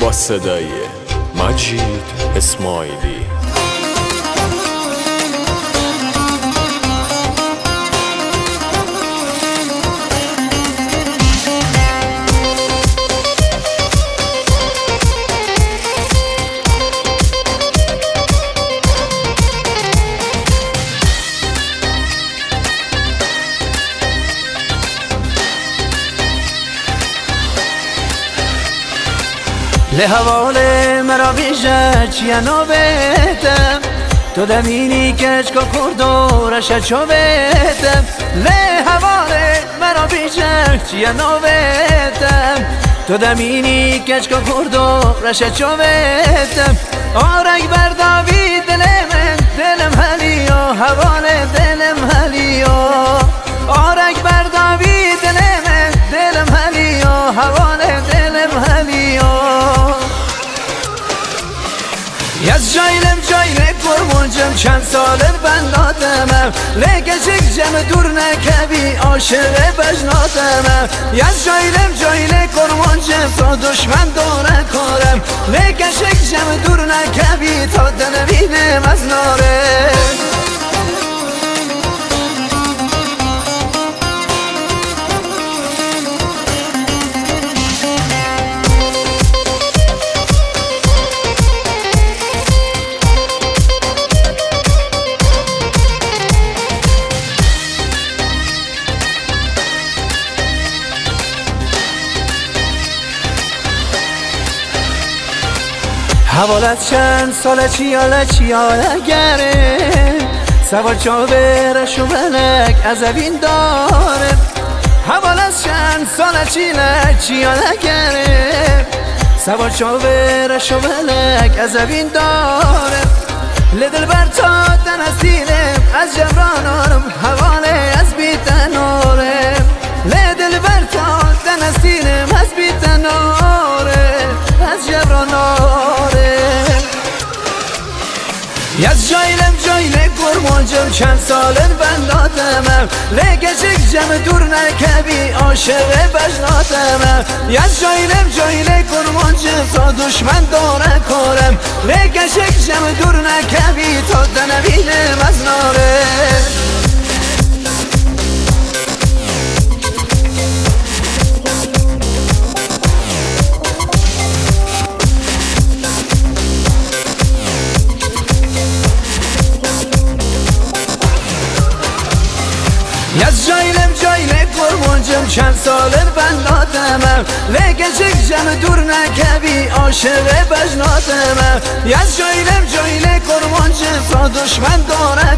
با صدای مجید اسماعیلی. لحواله مرا بیشه چیه نوبتم تو دمینی کچ که کردورش چوبتم لحواله مرا بیشه چیه نوبتم تو دمینی کچ که کردورش چوبتم آرک برداوی دلم هلیو حواله دلم هلیو آرک برداوی دلم هلیو حواله دلم هلیو یز جایله کرمونجم چند ساله بندادمم لگشک جم دور نکبی عاشق بجنادمم یز جایله کرمونجم تا دشمن داره کارم لگشک جم دور نکبی تا دنبینم از ناره حوالت چند ساله چیاله گره سوار چاورش و ملک از اوین داره حوالت چند ساله چیاله گره سوار چاورش و ملک از اوین داره لدل بر تا دنستینم از جبرانارم حواله از بیتنارم لدل بر تا دنستینم از بیتنارم از جبرانارم یز جایله کرمونجم چند ساله بندادمم لگشک جم دور نکبی عاشق بجنادمم یز جایله کرمونجم تا دشمن داره کارم لگشک جم دور نکبی تا دنبینم از ناره یز جایله کرمونجم چند ساله بندادمم لگشک جم دور نکبی عاشق بجنادمم یز جایله کرمونجم تا دشمن داره